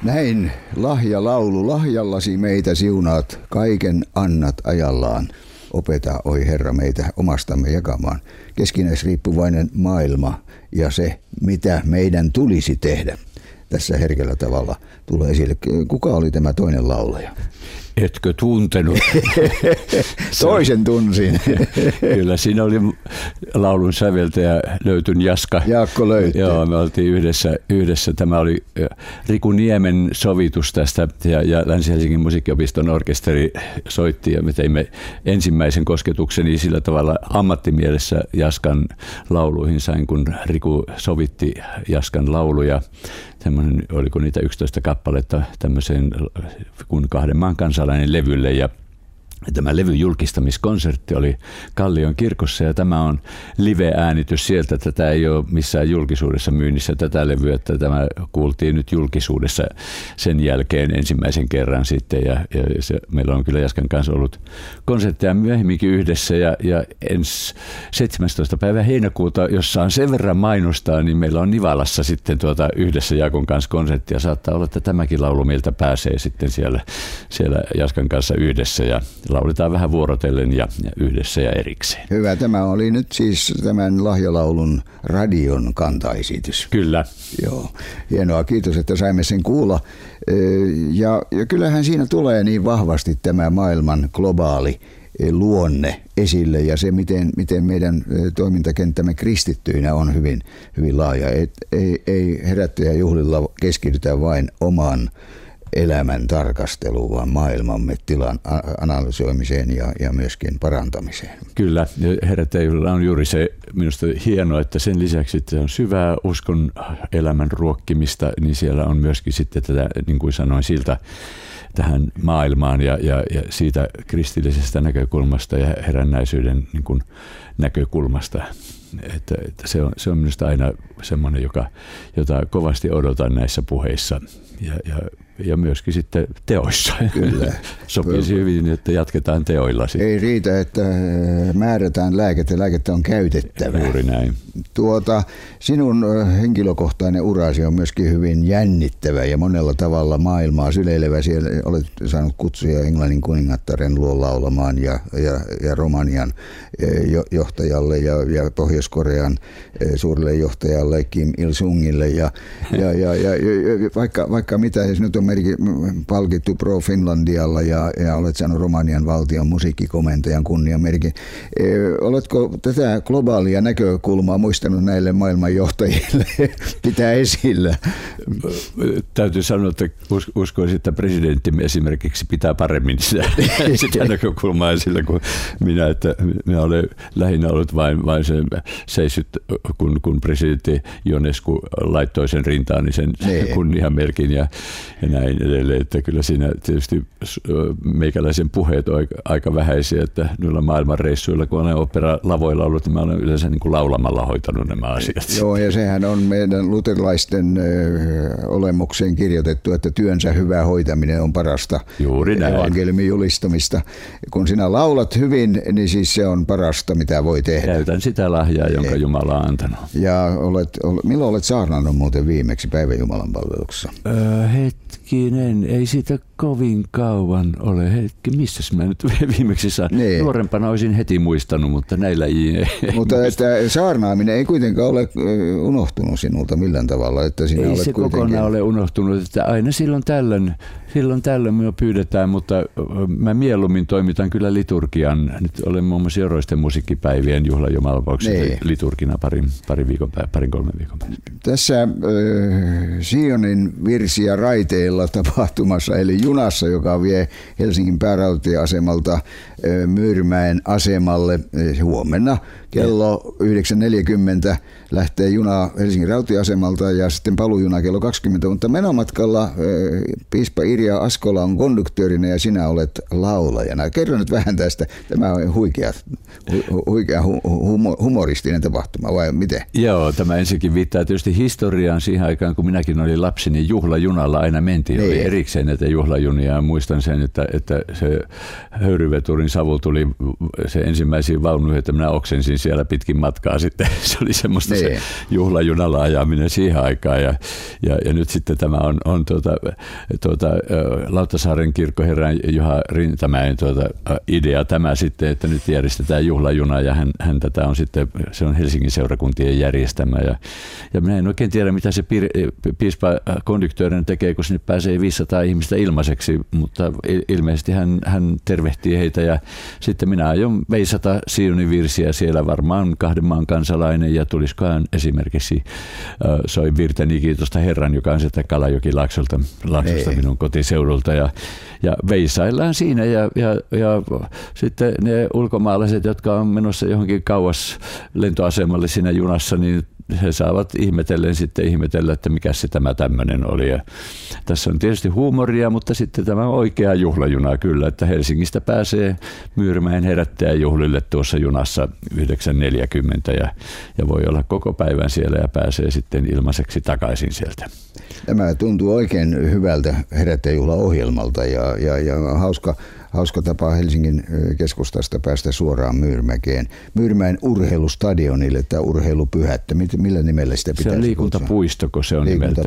Näin lahjalaulu, lahjallasi meitä siunaat, kaiken annat ajallaan. Opeta, oi Herra, meitä omastamme jakamaan. Keskinäisriippuvainen maailma ja se, mitä meidän tulisi tehdä. Tässä herkällä tavalla tulee esille. Kuka oli tämä toinen laulaja? Etkö tuntenut? Toisen tunsin. Kyllä, siinä oli laulun säveltäjä Löytyn Jaska. Jaakko Löytty. Joo, me oltiin yhdessä. Tämä oli Riku Niemen sovitus tästä ja Länsi-Helsingin musiikkiopiston orkesteri soitti ja me teimme ensimmäisen kosketukseni sillä tavalla ammattimielessä Jaskan lauluihin sain, kun Riku sovitti Jaskan lauluja. Semmoinen, oliko niitä 11 kappaletta tämmöiseen kun kahden maan kansalainen levylle ja tämä levyn julkistamiskonsertti oli Kallion kirkossa ja tämä on live-äänitys sieltä. Tätä ei ole missään julkisuudessa myynnissä tätä levyä, että tämä kuultiin nyt julkisuudessa sen jälkeen ensimmäisen kerran sitten ja meillä on kyllä Jaskan kanssa ollut konsertteja myöhemminkin yhdessä ja 17. päivä heinäkuuta, jossa on sen verran mainostaa, niin meillä on Nivalassa sitten yhdessä Jaakon kanssa konsertti ja saattaa olla, että tämäkin laulu meiltä pääsee sitten siellä Jaskan kanssa yhdessä ja lauletaan vähän vuorotellen ja yhdessä ja erikseen. Hyvä, tämä oli nyt siis tämän lahjalaulun radion kantaesitys. Kyllä. Joo, hienoa, kiitos, että saimme sen kuulla. Ja kyllähän siinä tulee niin vahvasti tämä maailman globaali luonne esille ja se, miten meidän toimintakenttämme kristittyinä on hyvin, hyvin laaja. Ei herättäjäjuhlilla keskitytä vain oman elämän tarkasteluun, vaan maailmamme tilan analysoimiseen ja myöskin parantamiseen. Kyllä, herättäjillä on juuri se minusta hienoa, että sen lisäksi, että se on syvää uskon elämän ruokkimista, niin siellä on myöskin sitten tätä, niin kuin sanoin, siltä tähän maailmaan ja siitä kristillisestä näkökulmasta ja herännäisyyden niin kuin näkökulmasta. Että se on minusta aina semmoinen, jota kovasti odotan näissä puheissa ja myöskin sitten teoissa. Kyllä. Sopisi hyvin, että jatketaan teoilla sitten. Ei riitä, että määrätään lääkettä on käytettävä. Juuri näin. Sinun henkilökohtainen urasi on myöskin hyvin jännittävä ja monella tavalla maailmaa syleilevä. Siellä olet saanut kutsuja Englannin kuningattaren luo laulamaan ja Romanian johtajalle ja Pohjois-Korean suurelle johtajalle Kim Il-sungille ja vaikka mitä, jos nyt on palkittu Pro Finlandialla ja olet saanut Romanian valtion musiikkikomentajan kunniamerkin. Oletko tätä globaalia näkökulmaa muistanut näille maailmanjohtajille pitää esillä? Täytyy sanoa, että uskoisin, että presidenttimme esimerkiksi pitää paremmin sitä näkökulmaa esillä kuin minä, että minä olen lähinnä ollut vain sen seissyt, kun presidentti Ionescu laittoi sen rintaan, niin sen kunniamerkin ja näin edelleen, että kyllä siinä tietysti meikäläisen puheet on aika vähäisiä, että noilla maailmanreissuilla, kun olen operalavoilla ollut, niin mä olen yleensä niin kuin laulamalla hoitanut nämä asiat. Joo, ja sehän on meidän luterilaisten olemukseen kirjoitettu, että työnsä hyvä hoitaminen on parasta evankeliumin julistamista. Kun sinä laulat hyvin, niin siis se on parasta, mitä voi tehdä. Käytän sitä lahjaa, jonka Jumala on antanut. Ja milloin olet saarnannut muuten viimeksi päivän Jumalan palveluksessa? Hetkinen, ei siitä kovin kauan ole. Missäs mä nyt viimeksi saan? Nuorempana olisin heti muistanut, mutta näillä ei. Mutta että saarnaaminen ei kuitenkaan ole unohtunut sinulta millään tavalla. Että sinä ei se kokonaan ole unohtunut, että aina silloin tällöin minua pyydetään, mutta mä mieluummin toimitan kyllä liturgian. Nyt olen muun muassa Joroisten musiikkipäivien juhlajumalanpalveluksen liturgina parin kolmen viikon päästä. Tässä Sionin virsiä raiteilla tapahtumassa, eli junassa, joka vie Helsingin päärautatieasemalta Myyrmäen asemalle huomenna kello 9.40 lähtee juna Helsingin rautatieasemalta ja sitten paluujuna kello 20, mutta menomatkalla piispa Irja Askola on konduktöörinä ja sinä olet laulajana. Kerro nyt vähän tästä. Tämä on huikea humoristinen tapahtuma, vai miten? Joo, tämä ensinnäkin viittaa tietysti historiaan siihen aikaan, kun minäkin olin lapsi, niin juhlajunalla aina mentiin. Oli erikseen näitä juhlajunia ja muistan sen, että se höyryveturin savu tuli se ensimmäisiin vaunuihin, että minä oksensin siellä pitkin matkaa sitten. Se oli semmoista se juhlajunalla ajaminen siihen aikaan. Ja nyt sitten tämä on Lauttasaaren kirkkoherran Juha Rintamäen idea tämä sitten, että nyt järjestetään juhlajuna ja hän tätä on sitten, se on Helsingin seurakuntien järjestämä. Ja minä en oikein tiedä, mitä se piispa konduktöörin tekee, kun sinne pääsee 500 ihmistä ilmaiseksi, mutta ilmeisesti hän tervehtii heitä ja sitten minä aion veisata Sionin virsiä siellä, varmaan 2 maan kansalainen ja tulisikohan esimerkiksi soi Virteni kiitosta Herran, joka on sieltä Kalajoki-Laaksolta minun kotiseudulta ja veisaillaan siinä ja sitten ne ulkomaalaiset, jotka on menossa johonkin kauas lentoasemalle siinä junassa, niin he saavat ihmetellä, että mikä se tämä tämmöinen oli. Ja tässä on tietysti huumoria, mutta sitten tämä on oikea juhlajuna kyllä, että Helsingistä pääsee Myyrmäen herättäjäjuhlille tuossa junassa 9.40 ja voi olla koko päivän siellä ja pääsee sitten ilmaiseksi takaisin sieltä. Tämä tuntuu oikein hyvältä herättäjäjuhlaohjelmalta ja hauska tapa Helsingin keskustasta päästä suoraan Myyrmäkeen. Myyrmäen urheilustadionille tai urheilupyhättä. Millä nimellä sitä pitäisi? Se on liikuntapuisto, kun se on nimeltä.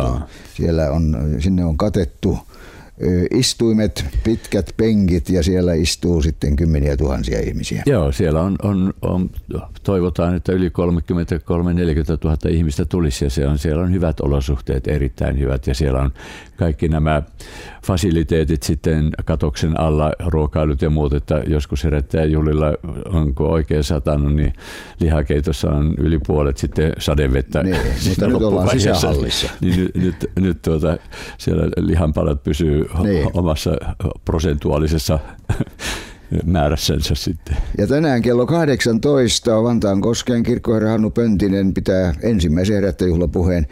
Sinne on katettu istuimet, pitkät penkit ja siellä istuu sitten 10 000 ihmisiä. Joo, siellä on toivotaan, että yli 40 000 ihmistä tulisi ja siellä on hyvät olosuhteet, erittäin hyvät ja siellä on kaikki nämä fasiliteetit sitten katoksen alla, ruokailut ja muut, että joskus herättäjäjuhlilla onko oikein satanut, niin lihakeitossa on yli puolet sitten sadevettä. Niin, mutta nyt ollaan sisähallissa. Niin nyt siellä lihanpalat pysyy omassa prosentuaalisessa määrässänsä sitten. Ja tänään kello 18 Vantaankosken kirkkoherra Hannu Pöntinen pitää ensimmäisen herättäjäjuhlapuheen.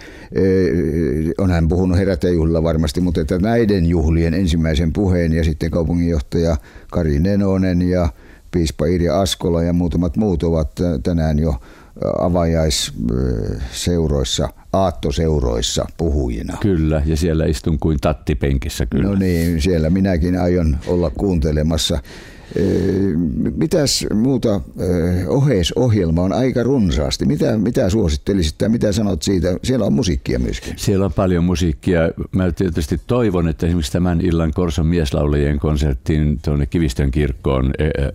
On hän puhunut herättäjäjuhlilla varmasti, mutta että näiden juhlien ensimmäisen puheen ja sitten kaupunginjohtaja Kari Nenonen ja piispa Irja Askola ja muutamat muut ovat tänään jo avajaisseuroissa, aattoseuroissa puhujina. Kyllä, ja siellä istun kuin tattipenkissä kyllä. No niin, siellä minäkin aion olla kuuntelemassa. Mitäs muuta oheisohjelma on aika runsaasti? Mitä suosittelisit tai mitä sanot siitä? Siellä on musiikkia myöskin. Siellä on paljon musiikkia. Mä tietysti toivon, että esimerkiksi tämän illan Korson mieslaulajien konserttiin tuonne Kivistön kirkkoon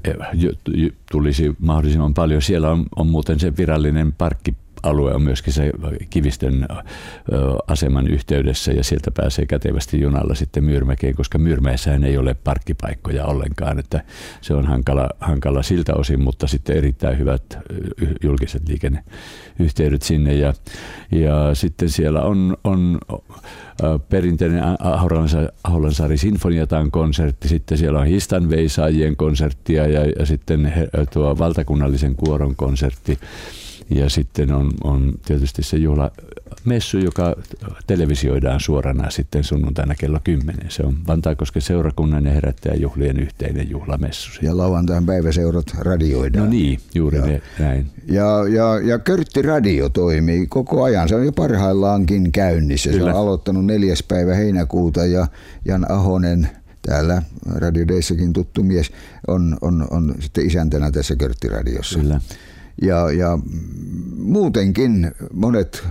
tulisi mahdollisimman paljon. Siellä on muuten se virallinen parkkialue on myöskin se Kivistön aseman yhteydessä ja sieltä pääsee kätevästi junalla sitten Myyrmäkeen, koska Myyrmäessähän ei ole parkkipaikkoja ollenkaan, että se on hankala siltä osin, mutta sitten erittäin hyvät julkiset liikenneyhteydet sinne ja sitten siellä on perinteinen Aholansaari Sinfoniatan konsertti, sitten siellä on Histan veisaajien konserttia ja sitten tuo valtakunnallisen kuoron konsertti. Ja sitten on tietysti se juhlamessu, joka televisioidaan suorana sitten sunnuntaina kello 10. Se on Vantaankosken seurakunnan ja herättäjäjuhlien yhteinen juhlamessu. Ja lauantain päiväseurat radioidaan. No niin, juuri näin. Ja Körtti Radio toimii koko ajan. Se on jo parhaillaankin käynnissä. Kyllä. Se on aloittanut 4. päivä heinäkuuta ja Jan Ahonen, täällä Radio Dayssakin tuttu mies, on sitten isäntänä tässä Körtti Radiossa. Kyllä. Ja muutenkin monet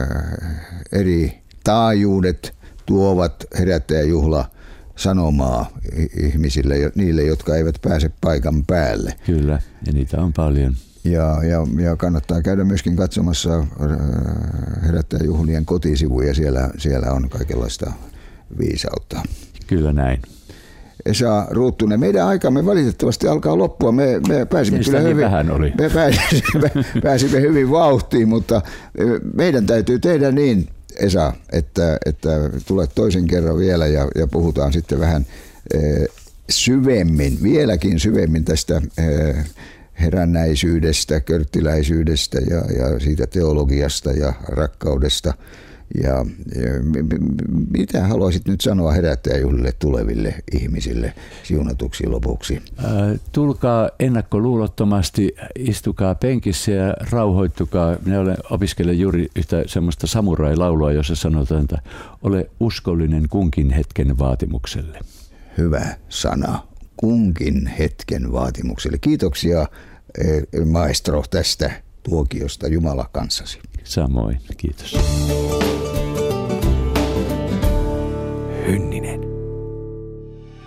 eri taajuudet tuovat herättäjäjuhla sanomaa ihmisille, niille, jotka eivät pääse paikan päälle. Kyllä, ja niitä on paljon. Ja kannattaa käydä myöskin katsomassa herättäjäjuhlien kotisivuja, siellä on kaikenlaista viisautta. Kyllä näin. Esa Ruuttunen, meidän aikamme valitettavasti alkaa loppua. Me pääsimme kyllä hyvin, pääsimme hyvin vauhtiin, mutta meidän täytyy tehdä niin, Esa, että tulet toisen kerran vielä ja puhutaan sitten vähän vieläkin syvemmin tästä herännäisyydestä, körttiläisyydestä ja siitä teologiasta ja rakkaudesta. Ja mitä haluaisit nyt sanoa herättäjäjuhlille tuleville ihmisille siunatuksi lopuksi? Tulkaa ennakkoluulottomasti, istukaa penkissä ja rauhoittukaa. Minä opiskelen juuri yhtä semmoista samurai-laulua, jossa sanotaan, että ole uskollinen kunkin hetken vaatimukselle. Hyvä sana. kunkin hetken vaatimukselle. Kiitoksia maestro tästä tuokiosta. Jumala kanssasi. Samoin, kiitos. Hynninen.